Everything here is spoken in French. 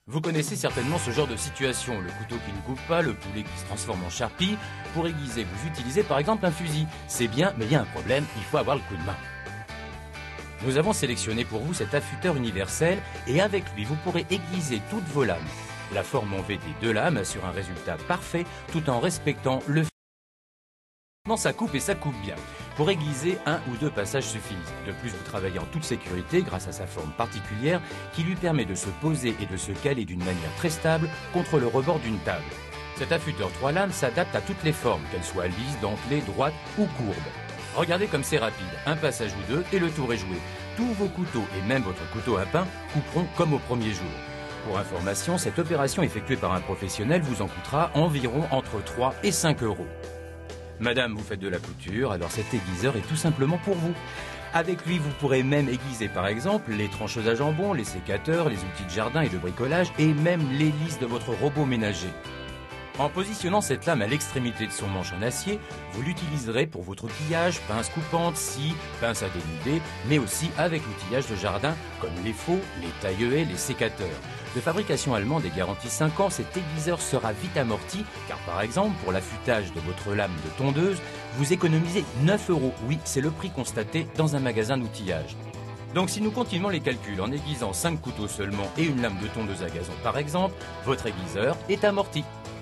Vous connaissez certainement ce genre de situation, le couteau qui ne coupe pas, le poulet qui se transforme en charpie. Pour aiguiser, vous utilisez par exemple un fusil. C'est bien, mais il y a un problème, il faut avoir le coup de main. Nous avons sélectionné pour vous cet affûteur universel et avec lui, vous pourrez aiguiser toutes vos lames. La forme en V des deux lames assure un résultat parfait tout en respectant le fil. Ça coupe et ça coupe bien. Pour aiguiser, un ou deux passages suffisent. De plus, vous travaillez en toute sécurité grâce à sa forme particulière qui lui permet de se poser et de se caler d'une manière très stable contre le rebord d'une table. Cet affûteur 3 lames s'adapte à toutes les formes, qu'elles soient lisses, dentelées, droites ou courbes. Regardez comme c'est rapide, un passage ou deux et le tour est joué. Tous vos couteaux et même votre couteau à pain couperont comme au premier jour. Pour information, cette opération effectuée par un professionnel vous en coûtera environ entre 3 et 5 euros. Madame, vous faites de la couture, alors cet aiguiseur est tout simplement pour vous. Avec lui, vous pourrez même aiguiser par exemple les trancheuses à jambon, les sécateurs, les outils de jardin et de bricolage et même les lisses de votre robot ménager. En positionnant cette lame à l'extrémité de son manche en acier, vous l'utiliserez pour votre outillage, pince coupante, scie, pince à dénuder, mais aussi avec l'outillage de jardin comme les faux, les taille-haie, les sécateurs. De fabrication allemande et garantie 5 ans, cet aiguiseur sera vite amorti, car par exemple, pour l'affûtage de votre lame de tondeuse, vous économisez 9 euros. Oui, c'est le prix constaté dans un magasin d'outillage. Donc si nous continuons les calculs en aiguisant 5 couteaux seulement et une lame de tondeuse à gazon par exemple, votre aiguiseur est amorti.